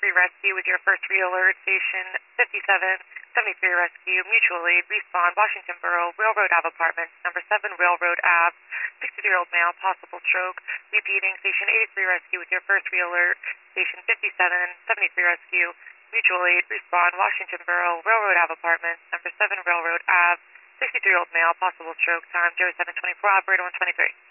83 Rescue with your first re-alert, Station 5773 Rescue, Mutual Aid, Respawn, Washington Borough, Railroad Ave Apartments, number 7 Railroad Ave, 63-year-old male, possible stroke. Repeating, Station 83 Rescue with your first re-alert, Station 5773 Rescue, Mutual Aid, Respawn, Washington Borough, Railroad Ave Apartments, number 7 Railroad Ave, 63-year-old male, possible stroke, time 0724, operator 123.